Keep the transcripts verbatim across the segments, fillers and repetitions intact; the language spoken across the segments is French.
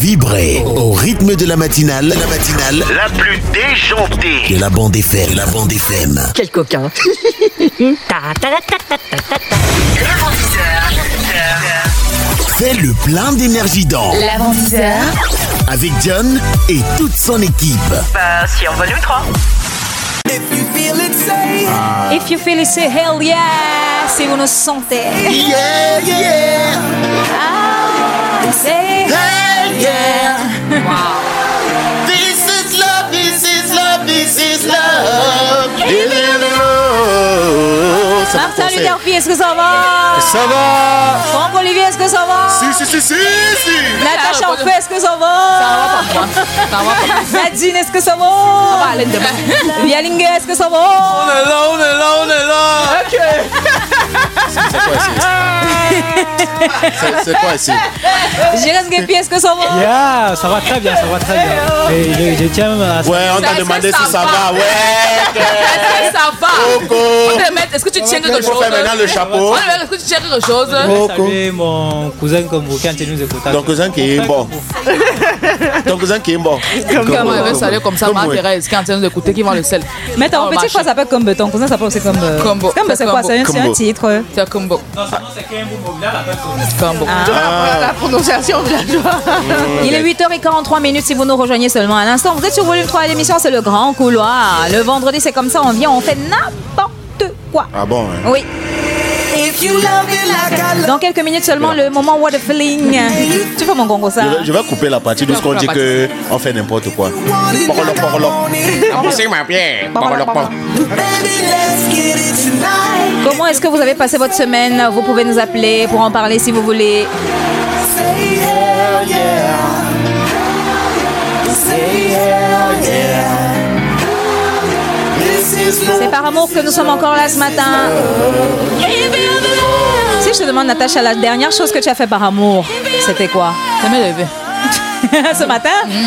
Vibrez au rythme de la matinale, la matinale la plus déjantée de la bande F M. La bande F M. Quel coquin. Fais le plein d'énergie dans L'avant-dix-heure avec John et toute son équipe. Bah, si on va nous trois. If you feel it, say If you feel it, say hell yeah. Si vous nous sentez. Yeah, yeah, Ah, say hey, yeah. wow. This is love, this is love, this is love. Martin Luther King, est-ce que ça va? Ça va? Franck Olivier, est-ce que ça va? Si, si, si, si, si. Natacha Orphée, est-ce que ça va? Ça va pas moi. Ça va pas moi. Nadine, est-ce que ça va? Ça va aller demain. Bialingue, est-ce que ça va? On est là, on est là, on est là. Ok. C'est quoi ici? Jérém Guépi, est-ce que ça va? Yeah, ça va très bien, ça va très bien. Et je, je tiens à... Ouais, on t'a Ça, demandé ça, si ça ça va. va. Ouais. Est-ce que ça va? Coco. On te met- Est-ce que tu tiens quelque Il faut chose? faire maintenant le chapeau. On te met- Est-ce que tu tiens quelque chose? Saluer mon cousin Kombo qui est en train de nous écouter. Ton cousin qui est bon. Ton cousin qui est bon. Comment elle veut saluer comme ça, Comme Marie-Thérèse, qui est en train d'écouter, qui vend le sel. Mais ton Oh, petit machin. frère s'appelle Combo, ton cousin s'appelle aussi Combo. Combo. Combo, c'est quoi? Combo. C'est un, c'est un Combo. titre. C'est Combo. Non, sinon c'est Kembo Mobile, la personne. Combo. Ah. prononciation villageoise. Il est huit heures quarante-trois minutes si vous nous rejoignez seulement à l'instant. Vous êtes sur volume trois, l'émission c'est le grand couloir. Le vendredi c'est comme ça, on vient, on fait n'importe quoi. Ah bon? Hein? Oui. if you love it like I love Dans quelques minutes seulement, le moment What a Feeling. Tu fais mon gongo ça? Je vais, je vais couper la partie de ce qu'on dit que on fait n'importe quoi. Porolo, porolo. C'est ma pierre. Porolo, porolo. baby, let's get it tonight. Comment est-ce que vous avez passé votre semaine? Vous pouvez nous appeler pour en parler si vous voulez. Say hell yeah. Say hell yeah. This is C'est par amour que nous sommes encore là ce matin. Si je te demande, Natacha, la dernière chose que tu as fait par amour, c'était quoi? Ça m'est levé. Ce matin?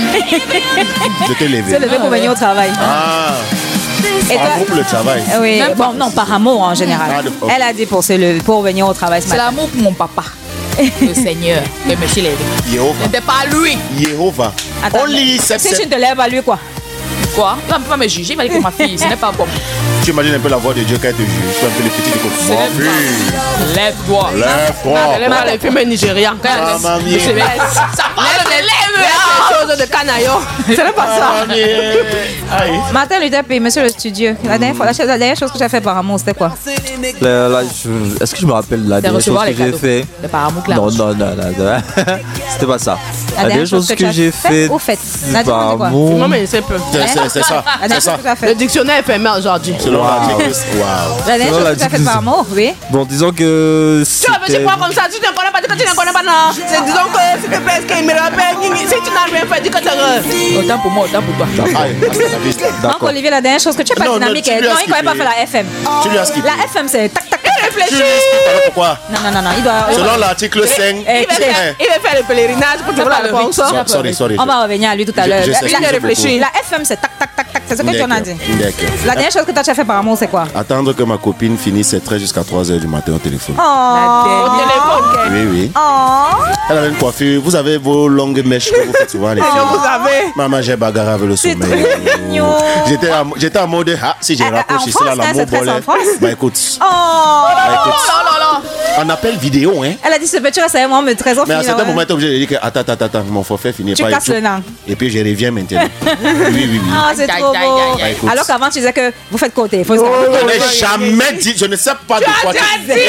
Je t'ai Tu levé. es levé pour venir au travail. Ah, Et en toi? groupe le travail. Oui, Même bon, pas. non, par amour en général. Ah, de- ok. Elle a dit pour, se lever- pour venir au travail ce C'est matin. l'amour pour mon papa, le Seigneur, que me suis levé. Jéhovah. C'était pas lui. Jéhovah. Attends, Only si tu sept. ne te lèves à lui, quoi? Quoi? Il ne peut pas me juger, il m'a dit que ma fille, ce n'est pas bon. Tu imagines un peu la voix de Dieu quand elle te juge. Tu es un peu le petit de côté. Ce n'est pas. Lève-toi. Lève-toi. Elle pas les films nigérians. Quand Ah, elle mamie. je vais- Ça parle de lève. des choses de canaillon. Ce n'est pas ça. Ah, mamie. Aïe. Martin Luther King, monsieur le studio. La dernière, fois, la, chose- la dernière chose que tu as fait par amour, c'était quoi? La- la- je- Est-ce que je me rappelle la De dernière chose recevoir que les j'ai cadeaux. fait? C'est par amour que la Non, reçu. non, non, non, non. C'était pas ça. La dernière chose que tu as j'ai fait fait ou faite? La dernière par chose, quoi? amour. Non, mais c'est peu. C'est- c'est- C'est ça. La C'est dernière ça. chose que tu as Le fait? dictionnaire est fermé aujourd'hui. Selon Wow. l'article. Waouh. La dernière Selon chose la que tu as fait discussion. par amour, oui. Bon, disons que. Tu vas me dire quoi comme ça? Tu ne connais pas, dis que tu ne connais pas, non. C'est disons que s'il te plaît, est-ce qu'il me rappelle? Si tu n'as rien fait, dis que tu as. Autant pour moi, autant pour toi. Aïe, hasta la vista. Donc, D'accord. Olivier, la dernière chose que tu n'es pas Non, non, dynamique. tu lui as Non, il ne connaît pas skippé. faire la F M. Tu lui as skippé. La F M, c'est tac, tac, tac. Tu Réfléchis. lui as skippé. Alors pourquoi? Non, non, non, non, il doit. Selon l'article cinq. Eh, Il va tu sais, faire- il va faire le pèlerinage pour trouver la réponse. So- Sorry, sorry. on va revenir à lui tout à Je- l'heure. je La- sais, La, je réfléchis. la F M, c'est tac, tac, tac, tac. C'est ce que tu en as dit. D'accord. La dernière chose que tu as fait par amour, c'est quoi? Attendre que ma copine finisse ses traits jusqu'à trois heures du matin au téléphone. Oh. Au téléphone. Oui, oui. Oh. Elle avait une coiffure. Vous avez vos longues mèches que vous faites souvent les Que filles. vous avez. Maman, j'ai bagarré avec le C'est sommeil. très mignon. J'étais à, j'étais en mode, ah, si j'ai Ah, ah, raccroché en ici, là, France, hein, l'amour c'est très bolait. en France. Bah écoute, Oh. bah, écoute. Oh là là. On appelle vidéo, hein. Elle a dit, ce petit là, c'est moi, mais très Mais à un fini. certain moment, t'es obligé de dire que, attends, attends, attends, mon forfait finit Tu pas. et casses tout. le nain. Et puis je reviens maintenant. Oui, oui, oui. Ah, c'est Aïe, trop aïe, beau. aïe, aïe, aïe. Alors qu'avant, tu disais que vous faites côté. Faut se Je n'ai jamais dit, je ne sais pas de quoi tu as dit. Eh,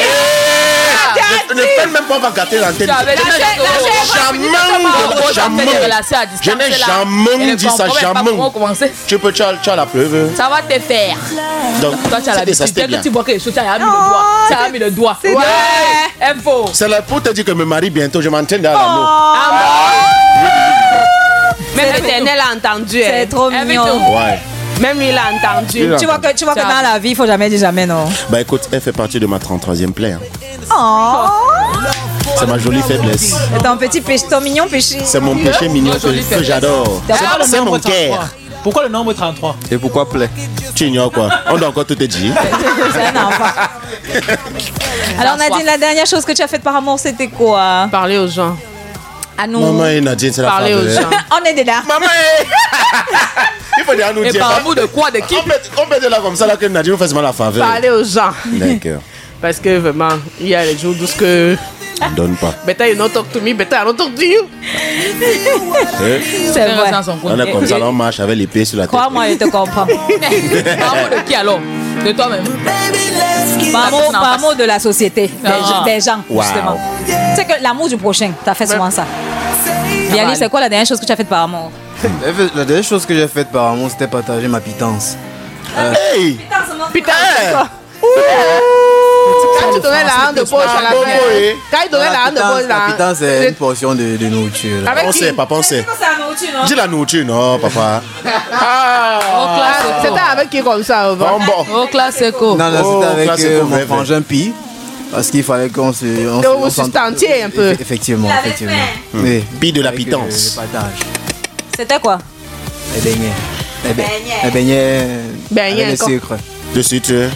Je ne peux même pas gâter l'antenne. Tu avais déjà Jamais, jamais. Je n'ai jamais dit ça, jamais. commencer. Tu peux, tu as, tu as la preuve. Ça va te faire. Donc, Toi, tu as c'était- ça, l'habitude. c'était Dès bien. que tu vois quelque chose, tu as mis le doigt. Tu as mis le doigt. c'est Ouais. Info. C'est là pour te dire que je me marie bientôt, je m'entraîne dans Oh. l'amour. Même l'éternel a entendu. C'est hein. trop mignon. Ouais. Même lui, il a entendu. Il a- Tu vois que, tu vois que Ça- dans la vie, il faut jamais dire jamais, non? Bah écoute, elle fait partie de ma trente-troisième plaie. hein. Oh. C'est ma jolie faiblesse. C'est ton petit péché, ton mignon péché. C'est mon péché mignon que, jolie que faiblesse. j'adore. Pourquoi C'est- le C'est nombre mon trente-trois? cœur. Pourquoi le nombre trente-trois? Et pourquoi plaît? Tu ignores quoi? On doit encore tout te dire. C'est un enfant. Alors, Nadine, la dernière chose que tu as faite par amour, c'était quoi? Parler aux gens. À nous. Maman et Nadine, c'est la Parler aux faveur. gens. On est dedans. Maman et... Il faut dire à nous Et dire. par amour de quoi, de qui? On peut, on peut dire là comme ça, là, que Nadine nous fait seulement la faveur. Parler aux gens. D'accord. Parce que vraiment, il y a les jours où ce que. On donne pas. Better you not talk to me, better I don't talk to you. Eh? C'est vrai. Dans son coin. On est comme ça, là, on marche avec l'épée sur la tête. Crois-moi, je te comprends. Par amour de qui alors? De toi-même. Par amour, par amour de la société, des, Ah. des gens, Wow. justement. Tu sais que l'amour du prochain, tu as fait souvent ça. Bialy, c'est quoi la dernière chose que tu as faite par amour? La dernière chose que j'ai faite par amour, c'était partager ma pitance. Hey! Putain, c'est quoi? Quand tu donnais la hand de poche à la Bobo, fin. eh. Quand il donnait la hand de poche La là. pitance, c'est une portion de, de nourriture. là. Avec On qui? sait, papa, on sait. Dis la nourriture, non, papa. Ah, c'était avec qui comme ça? Bon, bon. Au classico. Non, non, Oh, c'était avec classe, euh, c'est mon vrai, vrai. frangin Pi. Parce qu'il fallait qu'on se. On Que se- vous on s'ent- sustentiez un peu. Eff- Effectivement, effectivement. Hmm. Oui. Pi de la Avec, euh, pitance. le partage. C'était quoi? Les beignets. Les be- les beignets. Beignets, avec le encore. sucre. De suite. euh.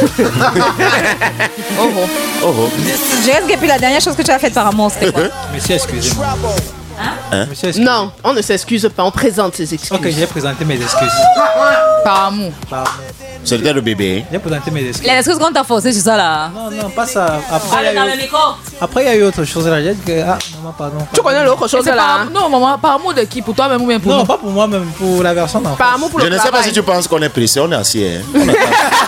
Oh, oh. Oh, oh. Je reste que puis la dernière chose que tu as faite par amour, c'était quoi? Monsieur, excusez-moi. Hein? Monsieur, excusez-moi. Non, on ne s'excuse pas, on présente ses excuses. Ok, j'ai présenté mes excuses. Par amour. C'était le bébé. J'ai présenté mes excuses. Les excuses qu'on t'a forcé sur ça là. Non, non, pas ça. Après, il y a Parle dans eu- le micro. après, il y a eu autre chose là. J'ai dit que. Ah, maman, pardon. Tu connais l'autre chose C'est par là? amour- Non, maman, par amour de qui? Pour toi-même ou bien pour Non, nous? pas pour moi, même pour la version d'enfant. Par amour pour Je le ne sais pas travail. si tu penses qu'on est pressé, on est assis. Hein. On attend.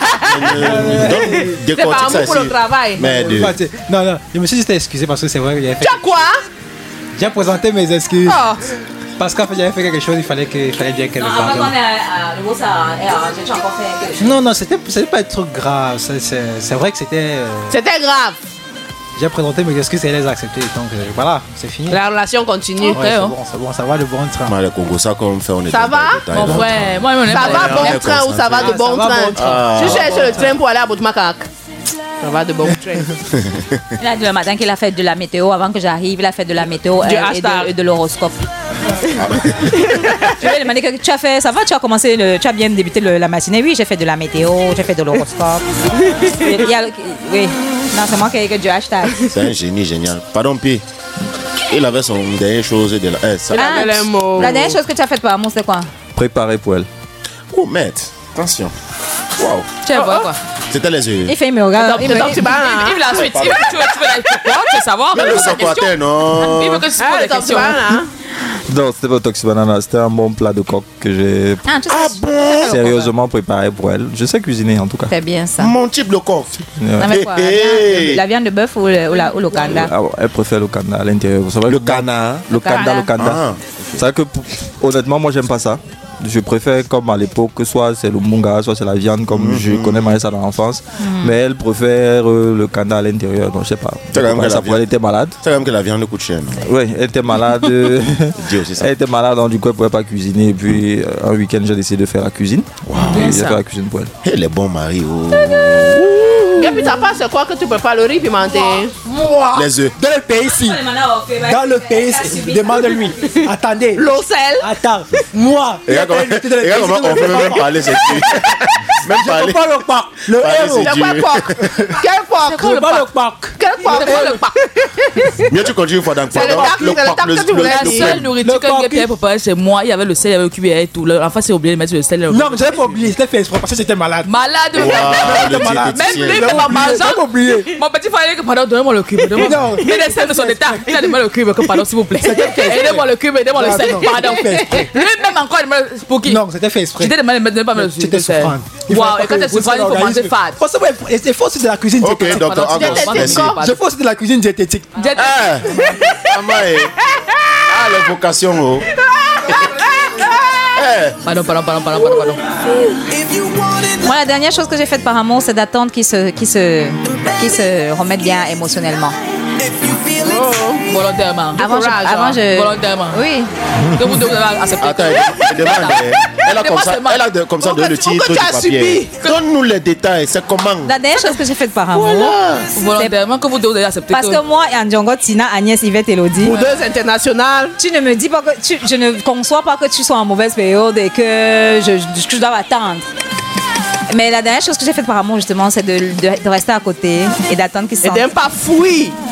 Donc, C'est par décortique ça amour pour le ici. travail. Mais de... Non, non, je me suis juste excusé parce que c'est vrai que j'avais fait. Tu as quoi? J'ai présenté mes excuses. Oh. Parce qu'en fait, j'avais fait quelque chose, il fallait, que, il fallait bien qu'elle me Avant qu'on pardonne. ait à nouveau ça est arrangé, tu as encore fait quelque chose. Non, non, c'était c'était pas un truc grave. C'est- C'est c'est vrai que c'était. euh, C'était grave. J'ai présenté mes excuses et elle les a acceptées. Donc euh, voilà, c'est fini. La relation continue. Ouais, c'est hein. bon, c'est bon, ça va de bon train. Mal le Congo, ça comme fait, on est Ça dans va? le détail, Mon là. frère, moi, on est Ça pas- va bon on est train ou ça va de Ah, bon ça va train? bon train. Ah. Tu cherches le train pour aller à Boutmakak. Ça va de bon train. Il a dit le matin qu'il a fait de la météo avant que j'arrive. Il a fait de la météo Du euh, et hashtag. de, et de l'horoscope. Je lui ai demandé que tu as fait, ça va, tu as commencé, le, tu as bien débuté le- la matinée. Oui, j'ai fait de la météo, j'ai fait de l'horoscope. Il y a le- oui, non, c'est moi qui ai que du hashtag. C'est un génie génial. Pardon, Pi. Il avait son dernière chose de la. Eh, ça... Il avait les mots. La dernière chose que tu as faite par amour, c'est quoi? Préparé pour elle. Oh, maître. Attention. Wow. Tu vois quoi? C'était les yeux. Il fait, il me regarde. Donc, il me- donc, tu vas là, hein? Il veut la suite. Il veut que tu veux, tu veux la pourquoi? Tu veux savoir? Mais Il le veut la question. socrateur, non. Il veut que tu poses Ah, des le top, tu questions. vas là, hein? Non, c'était pas Toxi Banana, c'était un bon plat de coq que j'ai Ah, tu sais, sérieusement préparé pour elle. Je sais cuisiner en tout cas. c'est bien ça. Mon type de coq. Non, mais quoi, la Hey, viande de- hey. la viande de bœuf ou le, ou la, ou le kanda? Ah bon, elle préfère le kanda à l'intérieur. Vous savez, Le canard. Le kanda, le kanda. Ah. C'est vrai que pour- honnêtement, moi j'aime pas ça. Je préfère comme à l'époque, que soit c'est le munga, soit c'est la viande, comme je connais manger ça dans l'enfance. Mais elle préfère euh, le kanda à l'intérieur, donc je sais pas. C'est quand même que ça la pourrait- elle était malade. C'est quand même que la viande coûte cher. non? Oui, elle était malade. euh, Dieu, c'est ça. elle était malade, donc du coup elle pouvait pas cuisiner. Et puis euh, un week-end j'ai décidé de faire la cuisine. Et j'ai fait la cuisine pour elle. Elle est bon mari. Oh. Et puis, ta part, c'est quoi que tu peux pas le riz pimenté? Les œufs. Dans le pays ici, dans le pays ici, demande-lui. Attendez. L'eau sel. Attends, moi. Et regarde comment, et regarde comment on peut même parler, c'est qui. Même Je parler. pas le parc. Le Parler, héros. c'est C'est Dieu. quoi le porc? Quel porc? Je pas le parc. Quel porc? C'est quoi le pas? Mieux tu continues une fois dans le C'est le porc. tac, c'est le tac que tu voulais La dire. seule nourriture Le que porc. Pierre préparait, c'est moi. Il y avait le sel, il y avait le cubi et tout. L'enfant s'est oublié de mettre le sel. Non, mais j'avais pas oublié. C'était fait exprès parce que j'étais malade. Malade. Waouh, le malade. diététicien. Même lui, J'avais même en oublié, mangeant. j'avais oublié. Mon petit frère, il dit que pardon, donnez-moi le cube. Donnez-moi. Non. Mais les sels de son état. Il a demandé le cube, que pardon, s'il vous plaît. Aidez-moi le cube, aidez-moi le Non, sel. non, Pardon. c'était fait exprès. Lui-même encore, il demande pour qui? Non, c'était fait exprès. J'étais demandé de ne pas me le C'était sel. souffrant. Il Waouh, fallait et pas quand que t'es souffrant, il vous faut manger organisme. fat. Parce que ouais, c'est faux, c'est de la cuisine Ok, diététique. docteur Pardon, Agos, c'était merci. quoi? Je fais, c'est de la cuisine diététique. J'ai- Eh, maman, eh. Ah, les vocations, oh. Eh, Pardon, pardon, pardon, pardon, pardon, pardon. Moi, la dernière chose que j'ai faite par amour, c'est d'attendre qu'il se, qu'il se, qu'il se remette bien émotionnellement. Volontairement. Avant, je, courage, avant hein. je... Volontairement. Oui. Que vous devez accepter. attends, elle demande. eh. Elle a comme ça, elle a de- comme ça donné le titre Pourquoi du tu as papier. Donne-nous les détails, c'est comment? La dernière chose que j'ai faite par amour, Volontairement, que vous devez accepter. parce que moi, Andjongo, Tina, Agnès, Yvette, Elodie, Pour deux internationales. tu ne me dis pas que tu, je ne conçois pas que tu sois en mauvaise période et que je, je, que je dois attendre. Mais la dernière chose que j'ai faite par amour, justement, c'est de, de, de rester à côté et d'attendre qu'il se Et sente. d'un pas fouille.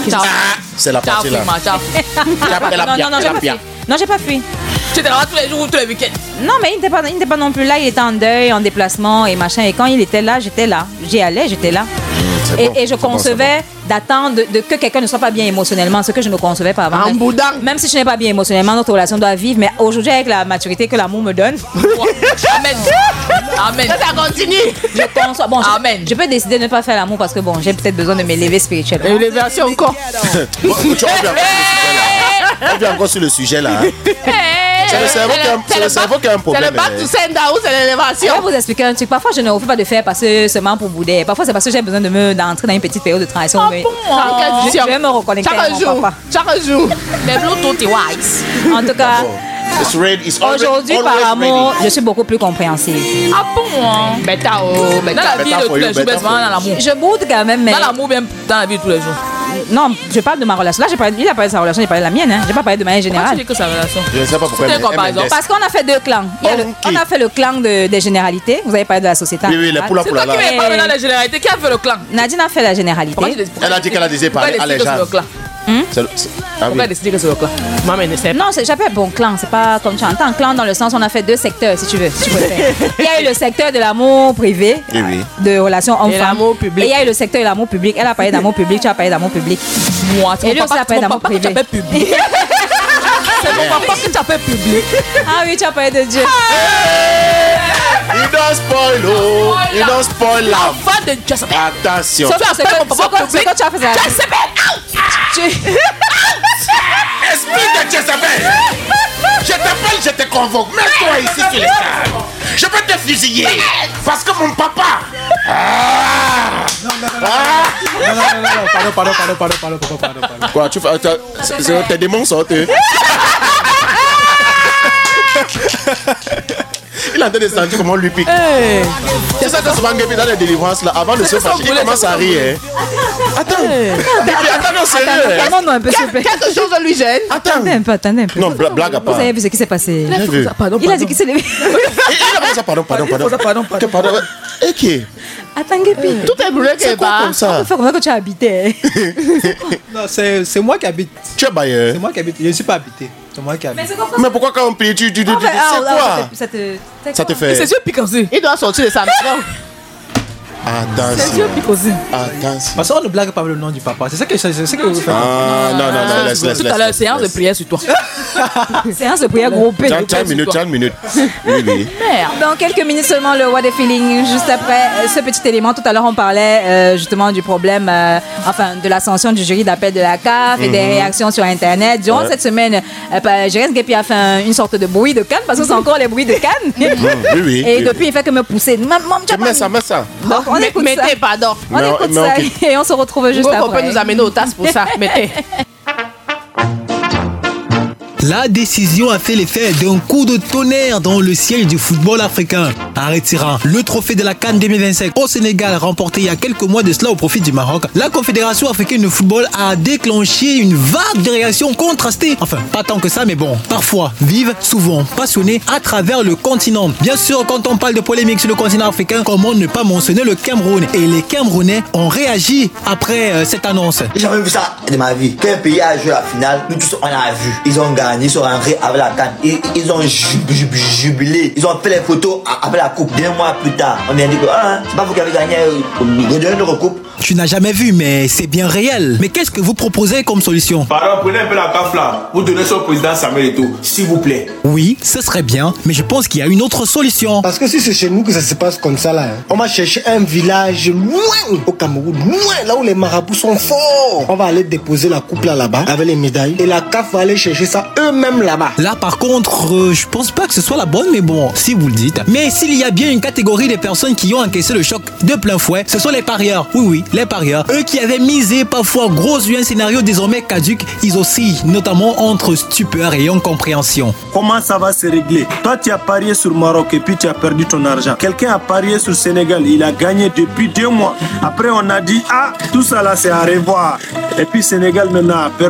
Ciao. C'est la partie là. Ciao, Non, non, non, j'ai pas fui. Non, j'ai pas fui. Tu étais là tous les jours ou tous les week-ends? Non, mais il n'était pas, il n'était pas non plus là. Il était en deuil, en déplacement et machin. Et quand il était là, j'étais là. J'y allais, j'étais là. C'est Et, bon, et je c'est bon, concevais d'attendre de, de que quelqu'un ne soit pas bien émotionnellement, ce que je ne concevais pas avant. En Même- boudin. Même si je n'ai pas bien émotionnellement, notre relation doit vivre. Mais aujourd'hui, avec la maturité que l'amour me donne, Amen. Amen. Ça, ça continue. je conçois. Bon, je, Amen. je peux décider de ne pas faire l'amour parce que bon, j'ai peut-être besoin de m'élever spirituellement. Élévation encore. Bon, tu on vient encore sur le sujet là. On vient encore sur le sujet là. hein. C'est le cerveau qui a un- c'est le cerveau qui a un C'est problème. le bac hein. to send out, c'est Je l'élévation. vais vous expliquer un truc. Parfois, je ne refais pas de faire parce que seulement pour bouder. Parfois, c'est parce que j'ai besoin de me d'entrer dans une petite période de transition. Ah mais bon, hein? je, je vais me reconnecter à Chaque mon jour. papa. Chaque jour. Mais Bluetooth est wise. En tout cas, It's ready, it's already- aujourd'hui, par always amour, ready. je suis beaucoup plus compréhensive. Ah bon, hein? Bêta, oh, Dans bêta. la vie Better de for tous you, les jours, better mais c'est for vraiment you. dans l'amour. Je boude quand même, mais. Dans l'amour, bien dans la vie de tous les jours. Non, je parle de ma relation. Là, j'ai parlé, il a parlé de sa relation, j'ai parlé de la mienne. Hein. J'ai pas parlé de manière Pourquoi tu générale. dis que sa relation? Je ne sais pas pourquoi. C'était mais quoi, par exemple? M M S. Parce qu'on a fait deux clans. Il y a le- Ok. on a fait le clan de- des généralités. Vous avez parlé de la société. en Oui, oui, les général. poula C'est poula toi qui là. m'es pas maintenant les généralités. Qui a fait le clan? Nadine a fait la généralité. Pourquoi tu dis- Elle a dit qu'elle a désiré Pourquoi parler elle à décide les que c'est gens. le clan? C'est le- c'est- Ah Pourquoi oui. elle décide que c'est le clan? Maman ne sait pas. Non, c'est- j'appelle bon clan. C'est pas comme tu entends. Clan dans le sens où on a fait deux secteurs, si tu veux. Si tu préfères. Il y a eu le secteur de l'amour privé, Oui, oui. de relations hommes-femmes. l'amour public. Et il y a eu le secteur de l'amour public. Elle a parlé d'amour public, tu as parlé d'amour public. Moi, c'est Et mon lui aussi, papa, il a c'est parlé mon d'amour papa que tu privé. appelles public. C'est mon papa que tu appelles public. Ah oui, tu as parlé de Dieu. Il don't spoil, oh. Il don't spoil love. L'enfant de Jezebel. Attention. Ça, C'est appelles quoi- mon papa c'est quoi- c'est public. quoi tu as fait ça? Jezebel. Tu- Esprit de Jezebel. Je t'appelle, je te convoque. Mets-toi ici sur les tables. Je peux te fusiller. Parce que mon papa. Ah. Non, non, non, non, non, non, pardon, pardon, pardon, pardon, pardon, pardon, pardon, pardon. Quoi, tu fais. t'as- c'est- c'est- Tes démons sortent. eux. Il est en train de sentir comment on lui pique. C'est ça que souvent Gabi dans les délivrances là, avant de se fâcher, il commence à rire. hein. Attends, Gabi, attends, non, sérieux. hein. Calmons-nous un peu, s'il vous plaît. Quelque chose lui gêne. Attends. Attendez un peu, attendez un peu. Non, bla- blague à Vous part. avez vu ce qui s'est passé? J'ai vu. Pardon, Il a dit qu'il s'est levé. Et il a dit ça, pardon, pardon, pardon. Pardon, pardon, Que pardon. Ok. Attends, Guépi. Tout est brûlé C'est quelque quoi part. comme ça? Faut comment que tu as habité. Non, c'est c'est moi qui habite. Tu es bailleur. C'est moi qui habite. Je ne suis pas habité. C'est moi qui habite. Mais pourquoi quand on paye, tu tu tu tu- Enfin, c'est ah, ah, quoi? ça te- ça te- Ça te C'est fait. sûr pique aussi. Il doit sortir de sa maison. C'est Attention. sûr pique aussi. Attention. Parce qu'on ne blague pas le nom du papa. C'est ça que, c'est ça que vous faites. Ah, non, non, non, laisse, laisse, Tout laisse. à l'heure, laisse, séance de laisse. prière sur toi. Séance de prière groupée. Tiens, tiens une minute, tiens une minute. Oui, oui. Merde. Dans quelques minutes seulement, le What the Feeling. Juste après euh, ce petit élément, tout à l'heure, on parlait euh, justement du problème, euh, enfin, de l'ascension du jury d'appel de la C A F et des réactions sur Internet. Durant Ouais. cette semaine, euh, bah, Jérém Guépi a fait un- une sorte de bruit de canne, parce que c'est encore les bruits de canne. Oui, oui. Et oui, depuis, oui. il fait que me pousser. Maman, tu as Mets pas ça, mis. mets ça. Donc, on Mais- écoute ça. Mettez, pardon. On Mais on- écoute mais ça ok. et on se retrouve juste Gros, on peut après. nous amener aux tasses pour ça. Mettez. La décision a fait l'effet d'un coup de tonnerre dans le ciel du football africain. En retirant le trophée de la CAN deux mille vingt-cinq au Sénégal remporté il y a quelques mois de cela au profit du Maroc, la Confédération africaine de football a déclenché une vague de réactions contrastées. Enfin, pas tant que ça, mais bon, parfois vives, souvent passionnées à travers le continent. Bien sûr, quand on parle de polémique sur le continent africain, comment ne pas mentionner le Cameroun? Et les Camerounais ont réagi après euh, cette annonce. J'ai jamais vu ça de ma vie. Quel pays a joué la finale, nous tous on a vu. Ils ont gagné, ils sont rentrés avec la canne. Ils, ils ont jub- jub- jubilé. Ils ont fait les photos avec la coupe. Deux mois plus tard, on vient dire que ah, c'est pas vous qui avez gagné. Redonnez notre coupe. Tu n'as jamais vu, mais c'est bien réel. Mais qu'est-ce que vous proposez comme solution? Pardon, prenez un peu la baffe là. Vous donnez ça au président Samuel Eto'o, s'il vous plaît. Oui, ce serait bien, mais je pense qu'il y a une autre solution. Parce que si c'est chez nous que ça se passe comme ça là, hein, on va chercher un village loin au Cameroun, loin là où les marabouts sont forts. On va aller déposer la coupe là là-bas avec les médailles et la C A F va aller chercher ça eux-mêmes là-bas. Là, par contre, euh, je pense pas que ce soit la bonne, mais bon, si vous le dites. Mais s'il y a bien une catégorie de personnes qui ont encaissé le choc de plein fouet, ce sont les parieurs. Oui, oui, les parieurs. Eux qui avaient misé parfois gros sur un scénario désormais caduque, ils oscillent, notamment entre stupeur et incompréhension. Comment ça va se régler? Toi, tu as parié sur Maroc et puis tu as perdu ton argent. Quelqu'un a parié sur Sénégal, il a gagné depuis deux mois. Après, on a dit, ah, tout ça là, c'est à revoir. Et puis Sénégal maintenant a perdu.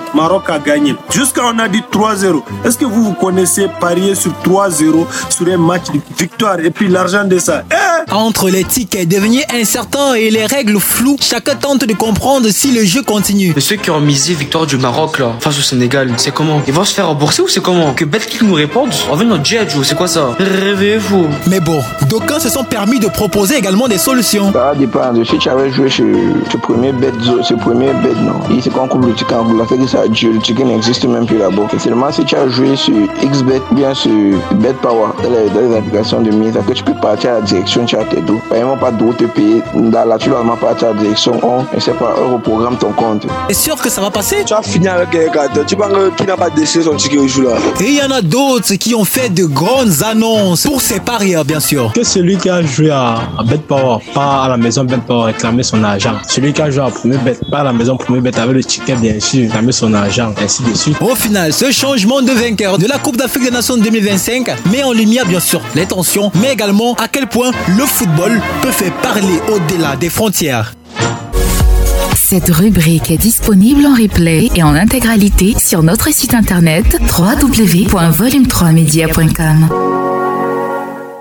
Maroc a gagné. Jusqu'à on a dit trois zéro. Est-ce que vous, vous connaissez parier sur trois zéro sur un match de victoire et puis l'argent de ça? Eh Entre les tickets devenus incertains et les règles floues, chacun tente de comprendre si le jeu continue. Mais ceux qui ont misé victoire du Maroc là, face au Sénégal, c'est comment? Ils vont se faire rembourser ou c'est comment? Que Betclic nous répondent? On veut notre jet, c'est quoi ça? Réveillez-vous. Mais bon, d'aucuns se sont permis de proposer également des solutions. Ça va dépendre. Si tu avais joué sur ce premier bet, ce premier bet, non. Il c'est qu'on coupe le ticket en boule. Ça fait que ça a duré. Le ticket n'existe même plus là-bas. C'est seulement si tu as joué sur Xbet, bien sur BetPower, dans les, dans les applications de mise, que tu peux partir à la direction, tu as tes dos. Par exemple, pas de te payer. Là, tu dois partir à la direction, on, je sais pas, on reprogramme ton compte. C'est sûr que ça va passer? Tu as fini avec un gars. Tu penses qu'il n'a pas décidé son ticket au jour là. Et il y en a d'autres qui ont fait de grandes annonces pour ces parieurs, bien sûr. Que celui qui a joué à, à BetPower, pas à la maison BetPower, réclamer son argent. Celui qui a joué à premier bet, pas à la maison premier bet, avec le ticket bien sûr, réclamer son argent, ainsi de suite. Au final, ce changement de vainqueur de la Coupe d'Afrique des Nations deux mille vingt-cinq met en lumière bien sûr les tensions, mais également à quel point le football peut faire parler au-delà des frontières. Cette rubrique est disponible en replay et en intégralité sur notre site internet w w w point volume trois media point com.